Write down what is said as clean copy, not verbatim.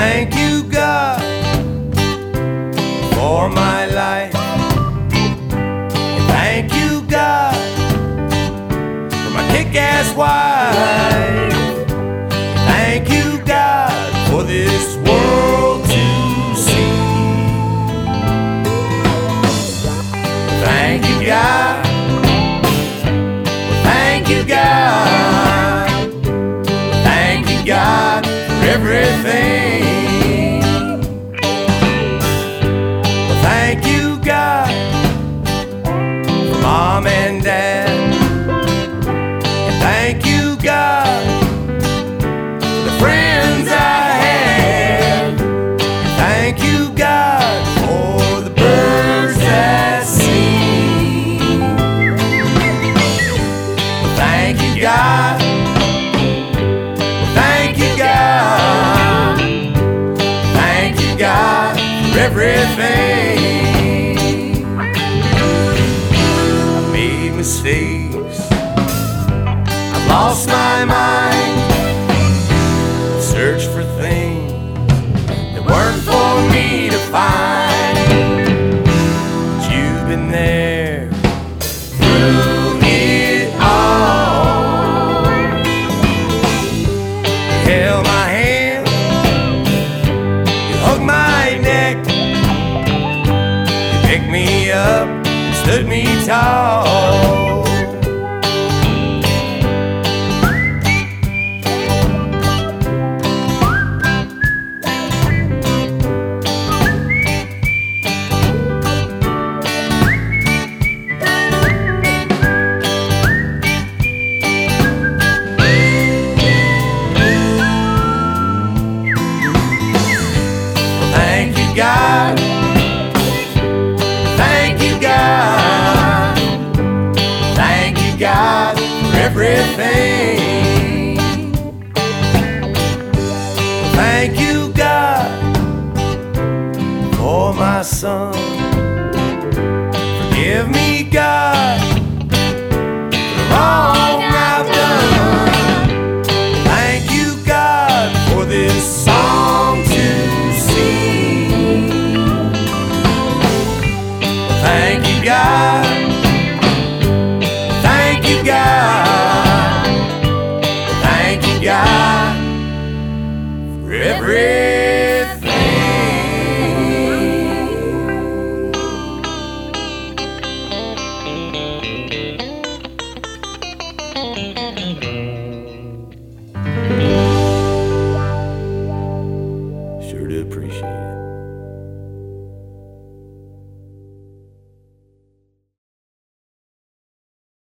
Thank you, God, for my life. And thank you, God, for my kick-ass wife. Thank you, God, for this world to see. Thank you, God. Thank you, God. Thank you, God, for everything. Thank you, God, for Mom and Dad. And thank you, God, for the friends I had. And thank you, God, for the birds that sing. Thank you, God. Thank you, God. Thank you, God, for everything. I made mistakes. I lost my mind. Searched for things that weren't for me to find. But you've been there through it all. You held my hand, you hugged my neck, you picked me up, stood me tall. Thank you, God. Thank you, God. Thank you, God, for everything. Thank you, God, for my son. Forgive me, God, for the wrong I've done. Thank you, God, for this song to sing. Thank you, God. Thank you, God. Thank you, God, for everything.